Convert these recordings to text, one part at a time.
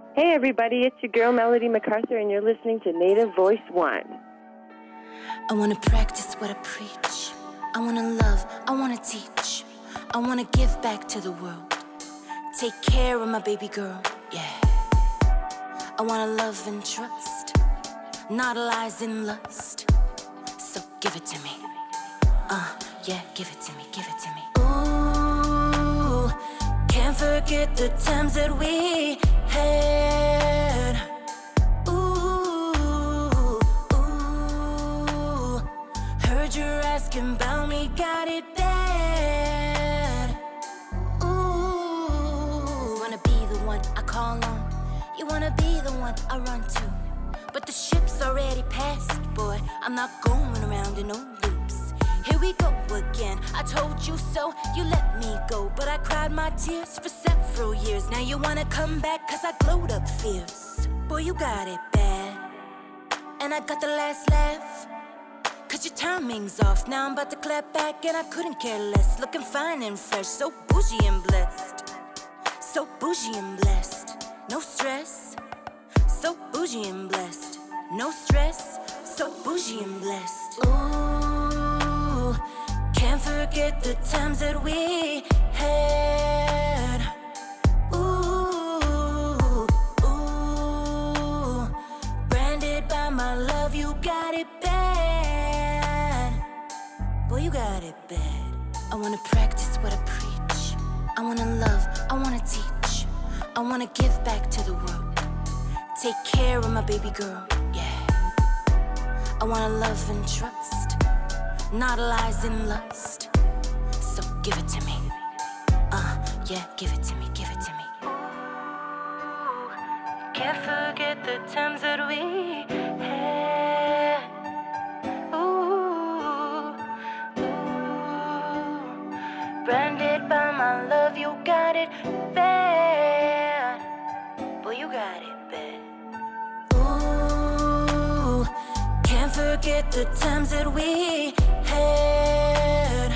Hey everybody, it's your girl Melody MacArthur and you're listening to Native Voice One. I wanna practice what I preach. I wanna love, I wanna teach. I wanna give back to the world. Take care of my baby girl, yeah. I wanna love and trust, not lies and lust. So give it to me. Yeah, give it to me, give it to me. Ooh, can't forget the times that we had. Ooh, heard you're asking about me, got it bad. Ooh, wanna be the one I call on. You wanna be the one I run to. But the ship's already passed, boy. I'm not going around in no loops. Here we go again. I told you so, you let me go. But I cried my tears for several years. Now you wanna come back cause I glowed up fierce. Boy, you got it bad. And I got the last laugh. Cause your timing's off. Now I'm about to clap back and I couldn't care less. Looking fine and fresh, so bougie and blessed. So bougie and blessed, no stress. So bougie and blessed, no stress. So bougie and blessed. Ooh, can't forget the times that we had. Ooh, branded by my love, you got it bad. Boy, you got it bad. I wanna practice what I preach. I wanna love, I wanna teach. I wanna give back to the world. Take care of my baby girl, yeah. I wanna love and trust, not lies and lust. So give it to me. Yeah, give it to me, give it to me. Ooh, can't forget the times that we had. Ooh, branded by my love, you got it bad. Boy, you got it bad. Ooh, can't forget the times that we had.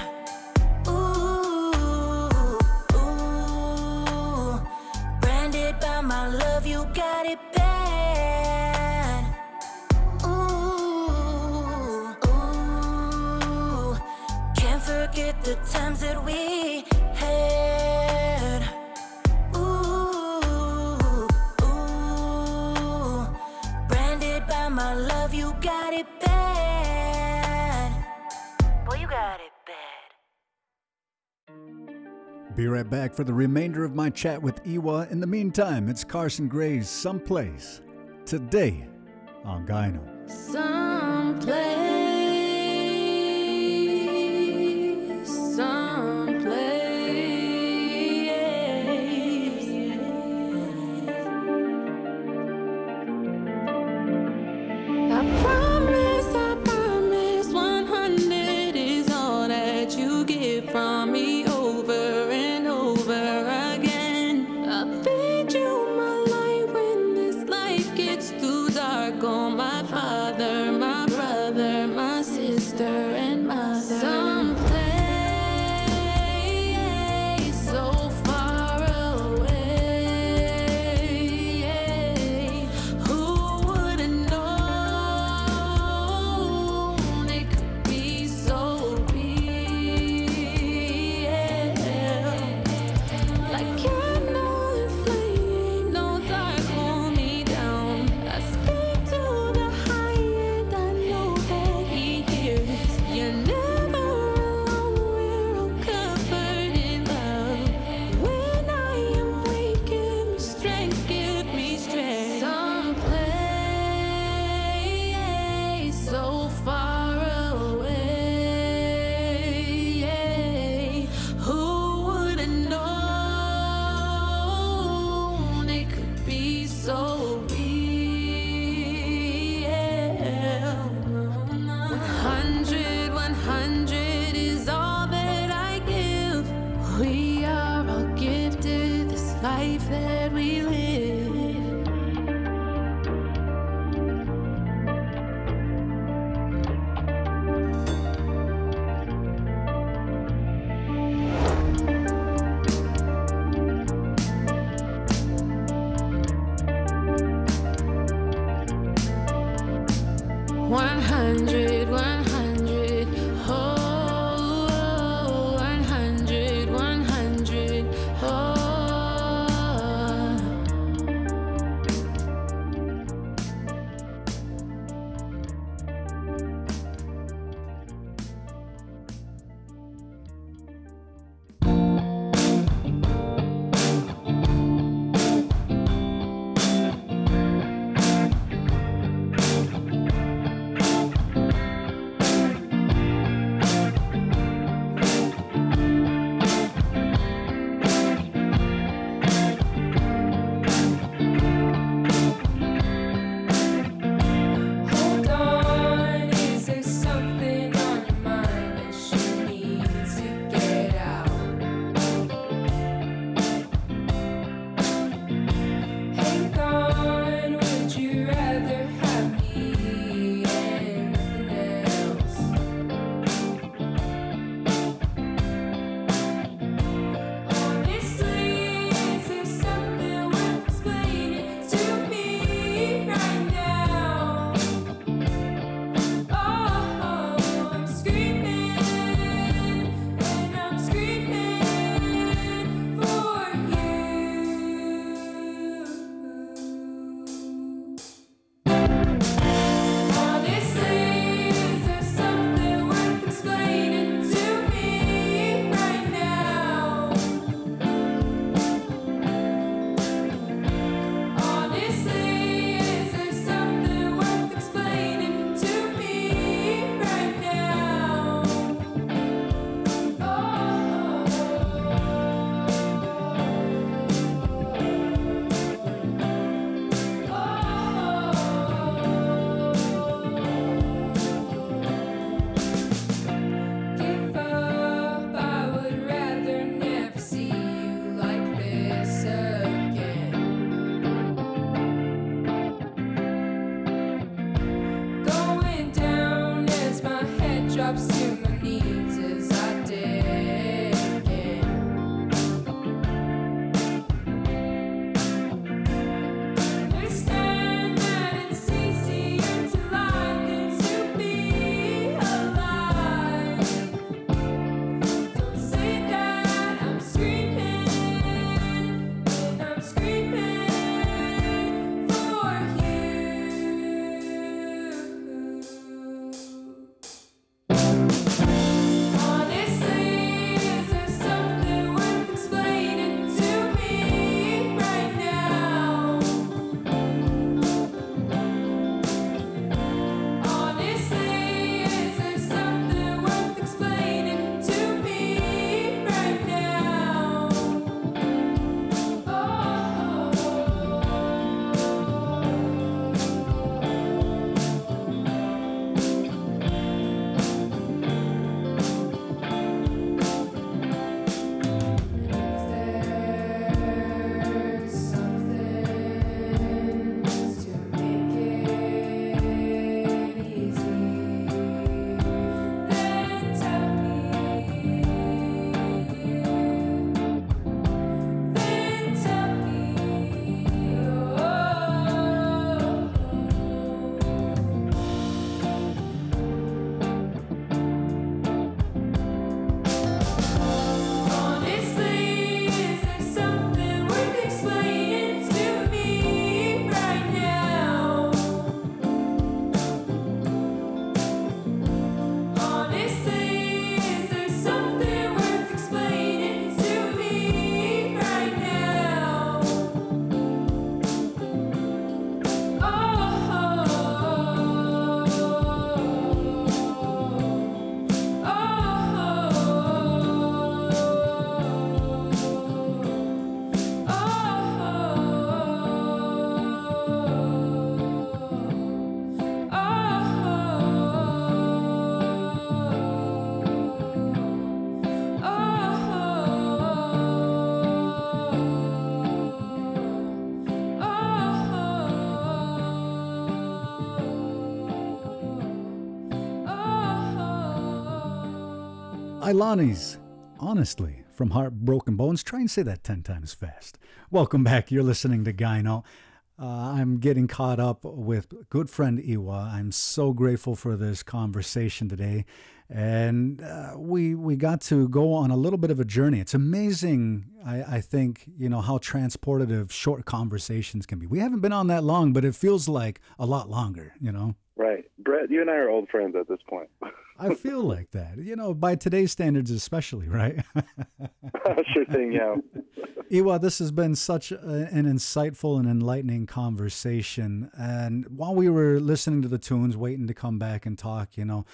Ooh, branded by my love, you got it bad. Ooh, can't forget the times that we had. My love, you got it bad. Boy, you got it bad. Be right back for the remainder of my chat with Iwa. In the meantime, it's Carson Gray's Someplace today on Gyno. I promise 100 is all that you get from me over and over again. I'll feed you my light when this life gets too dark. Oh, my father, my brother, my sister, and mother. Someplace so far away. Who would've known it could be so real? Like candle and flame, no dark hold me down. I speak to the high end, I know that he hears. You're never alone, we're all covered in love. When I am weak, give me strength, give me strength. Someplace so far away. Who would've known it could be so real? 100 is all that I give. We are all gifted this life that we live. 100, 100, oh, 100, 100, oh. Hold on, is there something on your mind that you need to get out? Hang on, would you rather have me and nothing else? Honestly, is there something worth explaining to me right now? Oh, I'm screaming, and I'm screaming for you. Honestly, is there something worth explaining to me right now? Honestly, is there something worth explaining to me right now? Give up, I would rather never see you like this again. Going down as my head drops to my knees as I did again. Understand that it's easier to lie than to be alive. Don't say that I'm screaming, and I'm screaming for you. Honestly, is there something worth explaining to me right now? Honestly, is there something worth explaining to me right now? There's something to make it easy. Then tell me. Then tell me. Honestly, is there something worth explaining to me right now? Honestly, is there something worth explaining to me right now? Ilani's Honestly from Heartbroken Bones. Try and say that 10 times fast. Welcome back. You're listening to Gyno. I'm getting caught up with good friend Iwa. I'm so grateful for this conversation today. And we got to go on a little bit of a journey. It's amazing, I think, how transportative short conversations can be. We haven't been on that long, but it feels like a lot longer. Right. Brett, you and I are old friends at this point. I feel like that, by today's standards especially, right? Sure thing, yeah. Iwa, this has been such an insightful and enlightening conversation. And while we were listening to the tunes, waiting to come back and talk,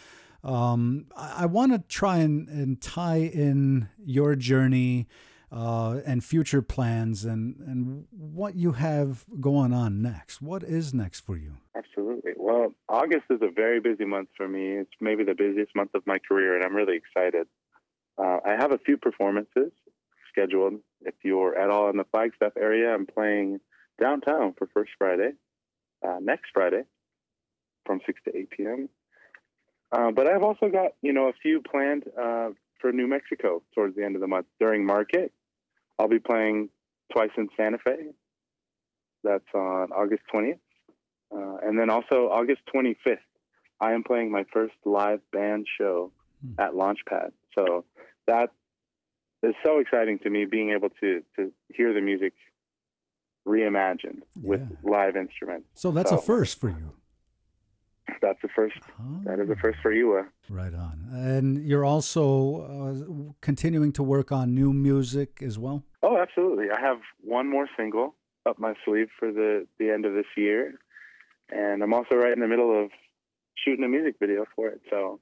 I want to try and tie in your journey and future plans and what you have going on next. What is next for you? Absolutely. Well, August is a very busy month for me. It's maybe the busiest month of my career, and I'm really excited. I have a few performances scheduled. If you're at all in the Flagstaff area, I'm playing downtown for First Friday, next Friday, from 6 to 8 p.m. But I've also got, a few planned for New Mexico towards the end of the month. During Market, I'll be playing twice in Santa Fe. That's on August 20th. And then also August 25th, I am playing my first live band show at Launchpad. So that is so exciting to me, being able to hear the music reimagined with live instruments. So that's a first for you. That's the first. That is the first for you. Right on. And you're also continuing to work on new music as well? Oh, absolutely. I have one more single up my sleeve for the end of this year. And I'm also right in the middle of shooting a music video for it. So,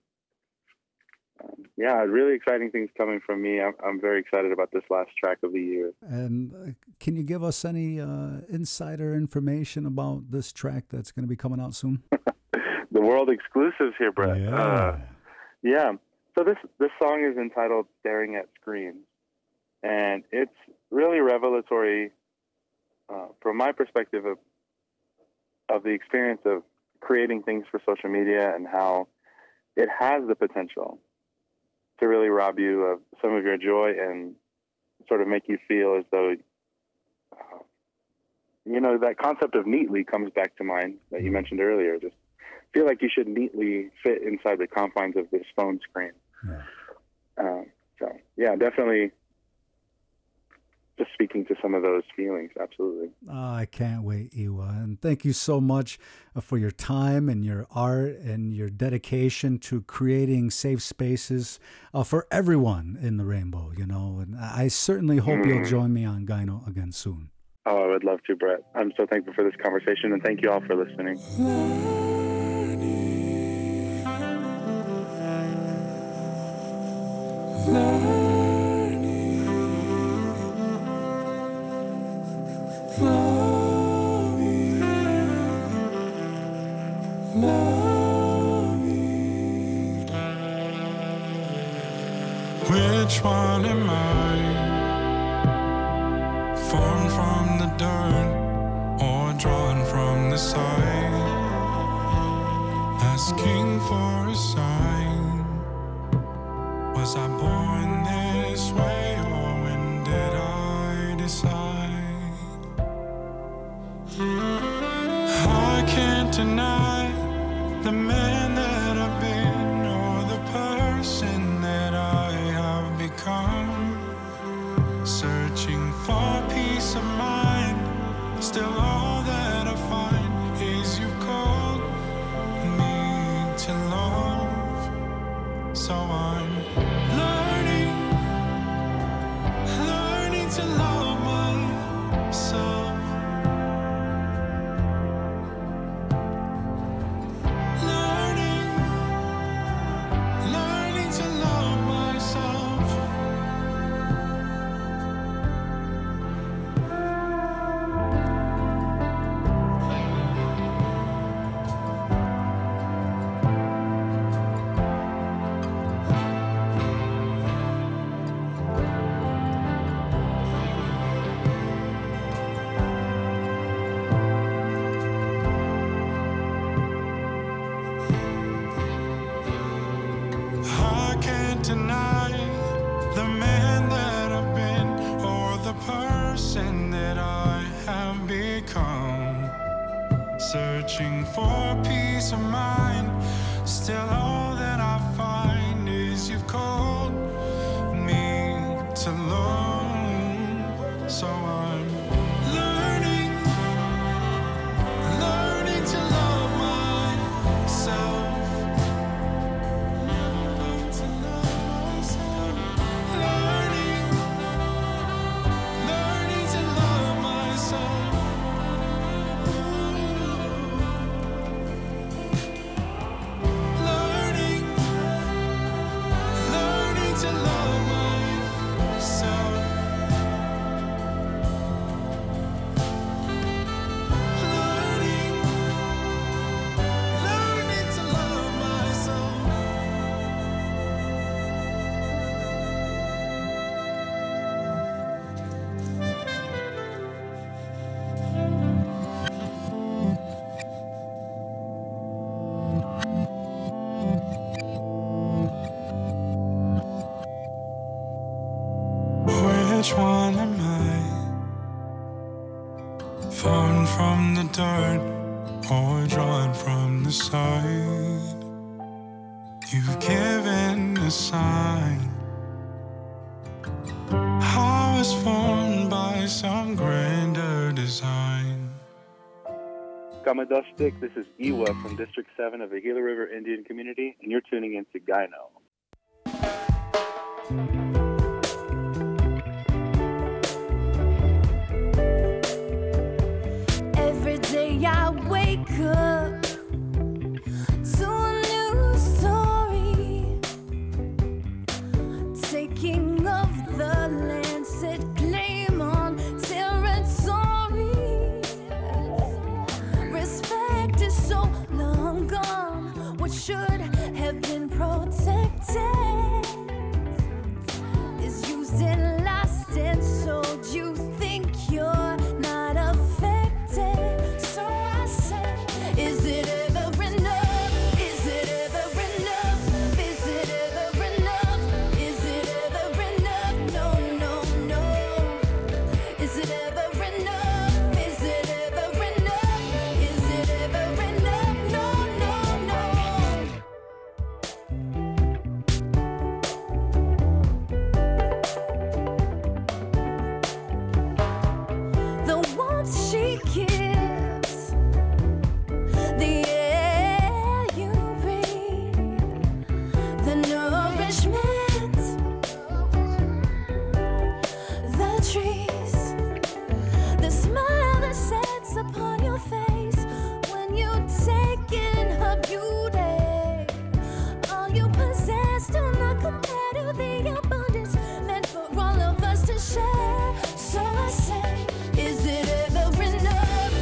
really exciting things coming from me. I'm very excited about this last track of the year. And can you give us any insider information about this track that's going to be coming out soon? The world exclusives here, Brett. Yeah. So this song is entitled Staring at Screens. And it's really revelatory from my perspective of the experience of creating things for social media and how it has the potential to really rob you of some of your joy and sort of make you feel as though, that concept of neatly comes back to mind that you mentioned earlier. Just feel like you should neatly fit inside the confines of this phone screen. Definitely just speaking to some of those feelings. Absolutely. I can't wait, Iwa. And thank you so much for your time and your art and your dedication to creating safe spaces for everyone in the rainbow, And I certainly hope you'll join me on Gyno again soon. Oh, I would love to, Brett. I'm so thankful for this conversation, and thank you all for listening. Which one am I? Formed from the dirt or drawn from the side? Asking for a sign. Was I born this way or when did I decide? I can't deny the man that I've been or the person that I have become. Searching for peace of mind, still all that I find is you've called me to love. So I'm learning to love myself. Learning to love myself. I can't deny the man that I've been or the person that I have become. searching for peace of mind. Still, all that I find is you've called me to learn. So I'm learning to love myself. Learning to love myself. Learning to love myself. Learning to love myself. Learning to love myself. Which one am I? Fallen from the dirt or drawn from the side? You've given a sign. I was formed by some grander design. Gamadostik, this is Iwa from District 7 of the Gila River Indian Community, and you're tuning into Gyno. Every day I wake up to a new story, taking of the land, set claim on territory. Respect is so long gone, what should have been protected is used and lost and sold. You think you're not affected, so I say, is it ever enough? Is it ever enough? Is it ever enough? Is it ever enough? No, no, no. Is it ever enough? Is it ever enough? Is it ever enough? No, no, no. The warmth she gives, the air you breathe, the nourishment, the trees, the smile that sets upon your face when you take in her beauty. All you possess do not compare to the abundance meant for all of us to share. So I say, is it ever enough?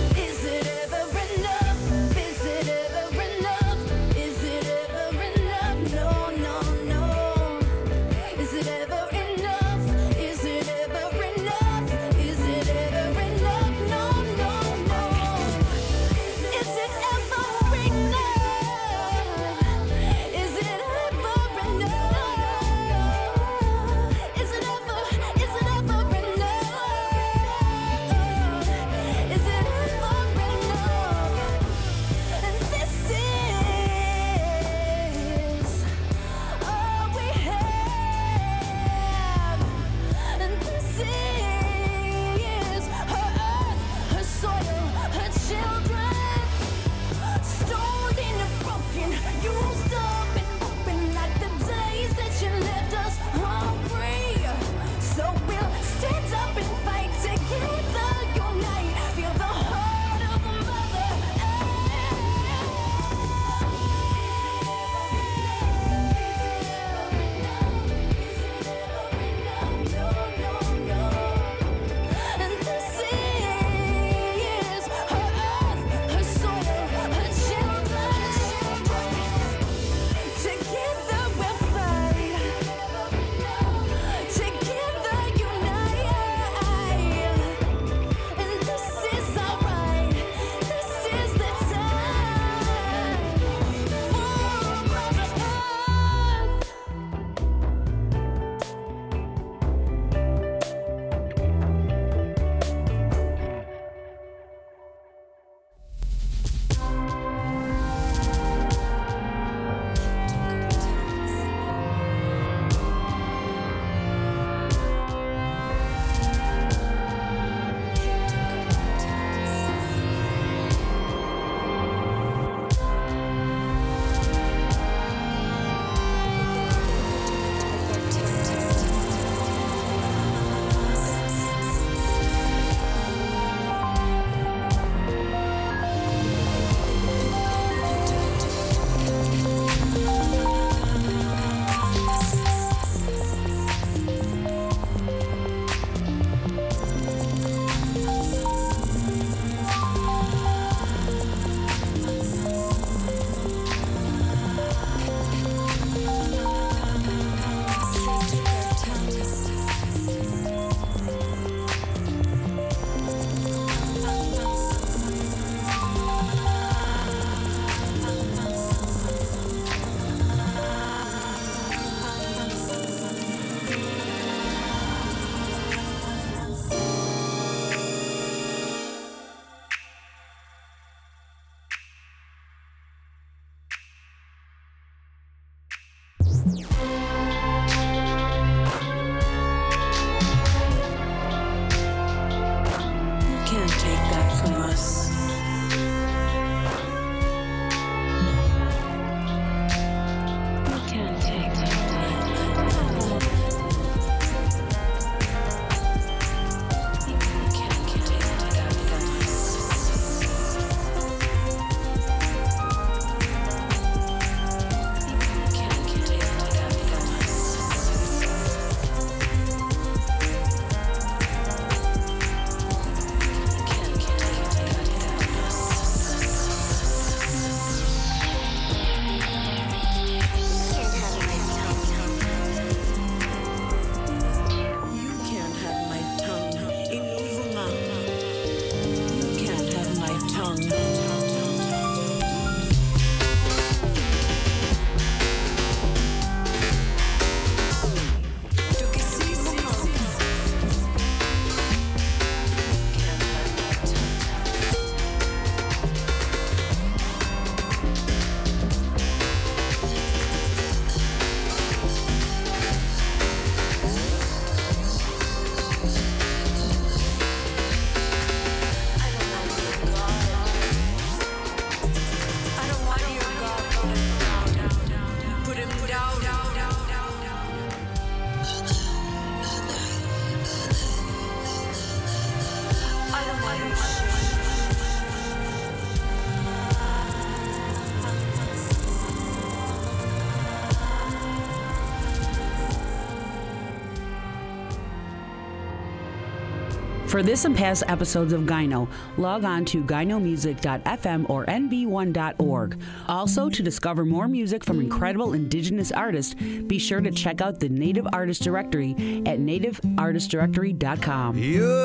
For this and past episodes of Gyno, log on to gynomusic.fm or nb1.org. Also, to discover more music from incredible indigenous artists, be sure to check out the Native Artist Directory at nativeartistdirectory.com.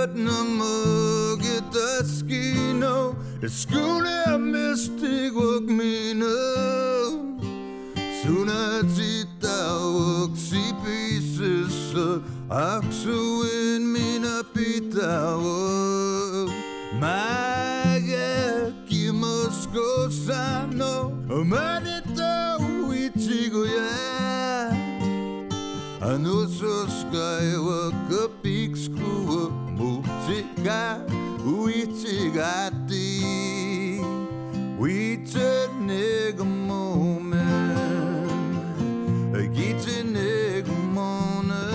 Aksuin mina pitawo Maga kimosko sano Manita wichigo ya Anusos kaiwa kapixkuwa Mutika wichigati Wichenega moment Gichenega moment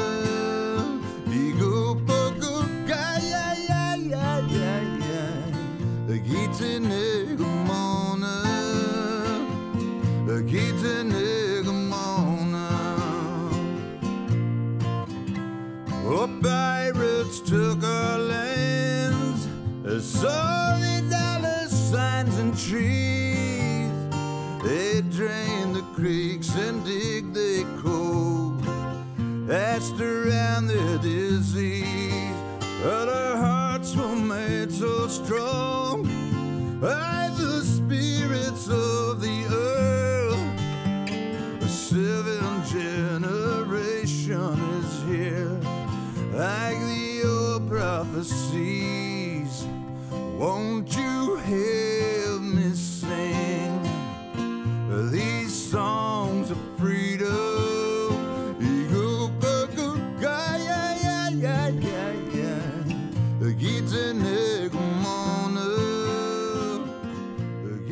Oh, pirates took our lands, saw the dollar signs and trees. They drained the creeks and digged their coal, passed around their disease. But our hearts were made so strong by the spirits of the earth. The seventh generation is here, like the old prophecies. Won't you help me sing these songs of freedom?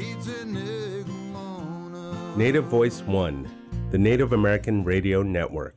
Native Voice One, the Native American Radio Network.